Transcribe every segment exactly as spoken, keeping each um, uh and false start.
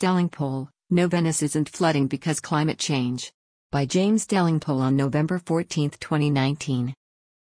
Delingpole, No, Venice isn't flooding because climate change. By James Delingpole on November fourteenth, twenty nineteen.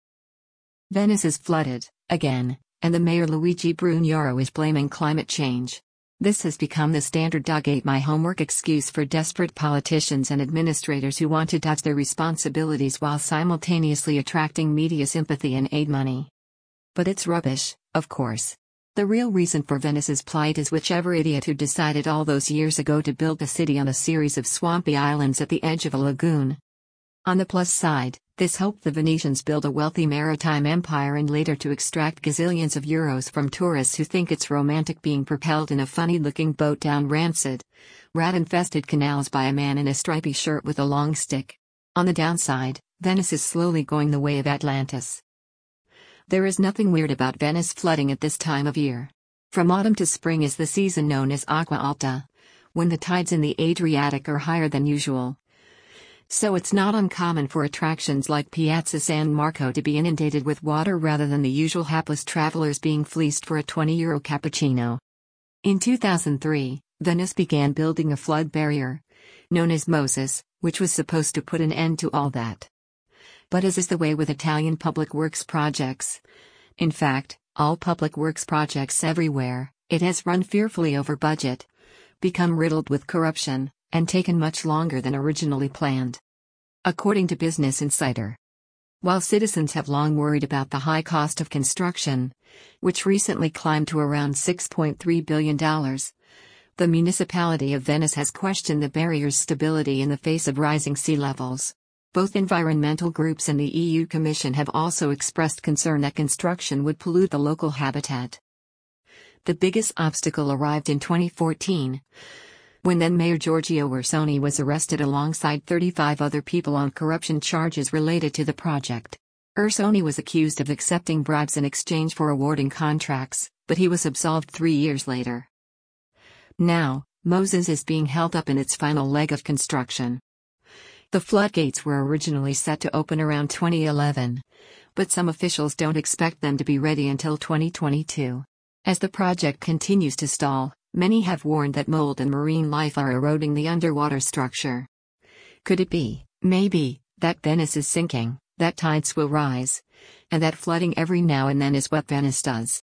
Venice is flooded, again, and the mayor Luigi Brugnaro is blaming climate change. This has become the standard "dog ate my homework" excuse for desperate politicians and administrators who want to dodge their responsibilities while simultaneously attracting media sympathy and aid money. But it's rubbish, of course. The real reason for Venice's plight is whichever idiot who decided all those years ago to build the city on a series of swampy islands at the edge of a lagoon. On the plus side, this hoped the Venetians build a wealthy maritime empire and later to extract gazillions of euros from tourists who think it's romantic being propelled in a funny-looking boat down rancid, rat-infested canals by a man in a stripy shirt with a long stick. On the downside, Venice is slowly going the way of Atlantis. There is nothing weird about Venice flooding at this time of year. From autumn to spring is the season known as Acqua Alta, when the tides in the Adriatic are higher than usual. So it's not uncommon for attractions like Piazza San Marco to be inundated with water rather than the usual hapless travelers being fleeced for a twenty euro cappuccino. In two thousand three, Venice began building a flood barrier, known as Moses, which was supposed to put an end to all that. But as is the way with Italian public works projects, in fact, all public works projects everywhere, it has run fearfully over budget, become riddled with corruption, and taken much longer than originally planned. According to Business Insider, while citizens have long worried about the high cost of construction, which recently climbed to around six point three billion dollars, the municipality of Venice has questioned the barrier's stability in the face of rising sea levels. Both environmental groups and the E U Commission have also expressed concern that construction would pollute the local habitat. The biggest obstacle arrived in twenty fourteen, when then-Mayor Giorgio Ursoni was arrested alongside thirty-five other people on corruption charges related to the project. Ursoni was accused of accepting bribes in exchange for awarding contracts, but he was absolved three years later. Now, Moses is being held up in its final leg of construction. The floodgates were originally set to open around twenty eleven, but some officials don't expect them to be ready until twenty twenty-two. As the project continues to stall, many have warned that mold and marine life are eroding the underwater structure. Could it be, maybe, that Venice is sinking, that tides will rise, and that flooding every now and then is what Venice does?